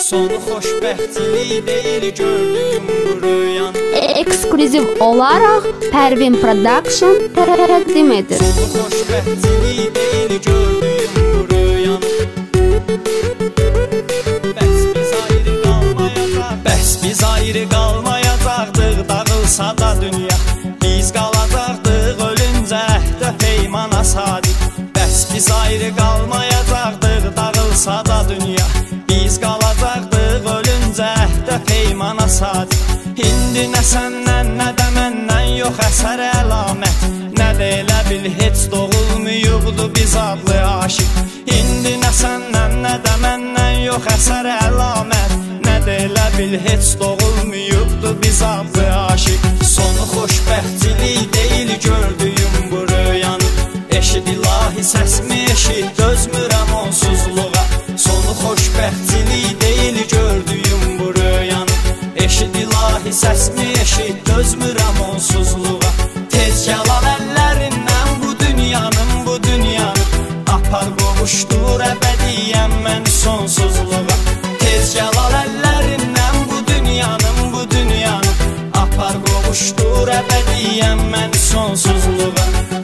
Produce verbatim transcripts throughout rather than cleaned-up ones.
Sonu xoşbəxtçilik deyil gördüyüm bu rüyan. Ekskluziv olaraq Pərvin Production təqdim edir. Sonu xoşbəxtçilik deyil gördüyüm bu rüyan. Bəs biz ayrı qalmayacaq, bəs biz ayrı qalmayacaqdıq, dağılsa da dünya. Biz qalacaqdıq ölüncə də peymana sadiq. Bəs biz ayrı qalmayacaqdıq, dağılsa da dünya. Biz qalacaqdıq ölüncə də peymana sadiq. İndi nə səndən, nə də məndən yox əsər əlamət. Nə də elə bil heç doğulmuyubdu biz adlı aşiq. İndi nə səndən, nə də məndən yox əsər əlamət. Nə də elə bil heç doğulmuyubdu biz adlı aşiq. Sonu xoşbəxtçilik deyil gördüyüm bu rüyanı. Eşid ilahi səsimi eşid, dözmürəm onsuzluğa. Sonu xoşbəxtçilik deyil gördüyüm bu rüyanı. Eşid ilahi səsimi eşid, dözmürəm onsuzluğa. Tez gəlal əllərindən bu dünyanın, bu dünyanı. Apar qovuşdur əbədiyyəm mən sonsuzluğa. Tez gəlal əllərindən bu dünyanın, bu dünyanı. Apar qovuşdur əbədiyyəm mən sonsuzluğa.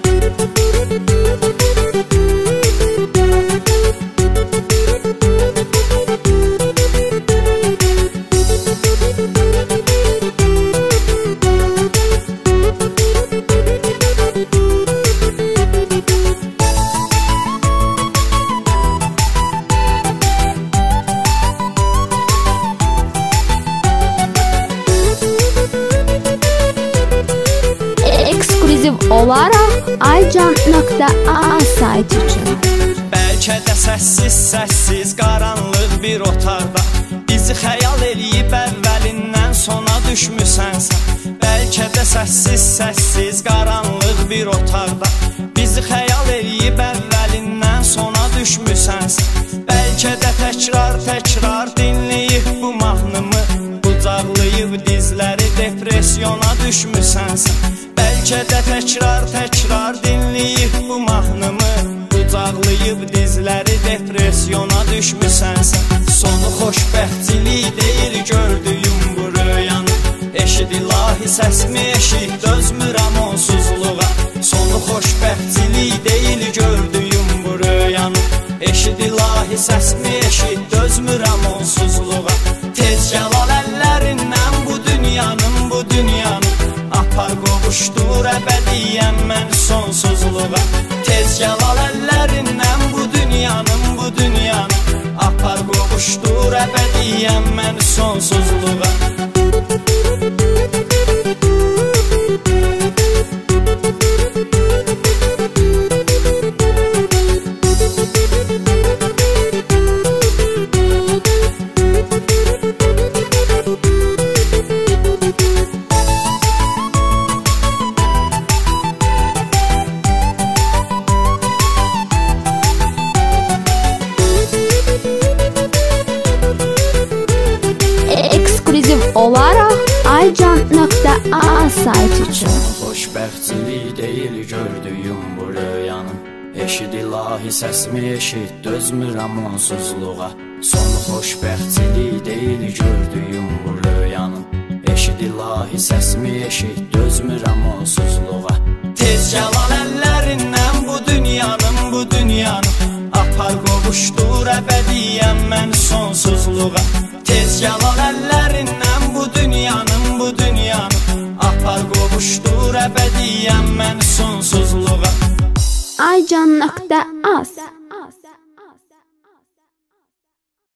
Olaraq aycan.a saytı üçün. Bəlkə də səssiz, səssiz qaranlıq bir otaqda bizi xəyal eləyib əvvəlindən sona düşmüsənsə. Bəlkə də səssiz, səssiz qaranlıq bir otaqda bizi xəyal eləyib əvvəlindən sona düşmüsənsə. Bəlkə də təkrar, təkrar dinləyib bu mahnımı, qucaqlayıb dizləri depresyona düşmüsənsə. Bəlkə də təkrar, təkrar dinləyib bu mahnımı, qucaqlayıb dizləri depresyona düşmüsənsə. Sonu xoşbəxtçilik deyil gördüyüm bu rüyanı. Eşid ilahi səsimi eşid, dözmürəm onsuzluğa. Sonu xoşbəxtçilik deyil gördüyüm bu rüyanı. Eşid ilahi səsimi eşid, dözmürəm onsuzluğa. Tez gəlal əllərindən bu dünyanın, bu dünyanı. Apar qovuşdur əbədiyyəm mən sonsuzluğa. Tez gəlal əllərindən bu dünyanın, bu dünyanı. Apar qovuşdur əbədiyyəm mən sonsuzluğa. Olaraq aycan.a saytı üçün. Xoşbəxtçilik deyil gördüyüm bu rüyanın. Eşid ilahi səsimi eşid, dözmürəm onsuzluğa. Sonu xoşbəxtçilik deyil gördüyüm bu rüyanın. Eşid ilahi səsimi eşid, dözmürəm onsuzluğa. Tez gəlal əllərindən bu dünyanın, bu dünyanı. Apar qovuşdur əbədiyyəm mən sonsuzluğa. Tez gəlal əllərindən bu dünyanın, bu dünyanı. Apar qovuşdur əbədiyyəm mən sonsuzluğa. aycan.az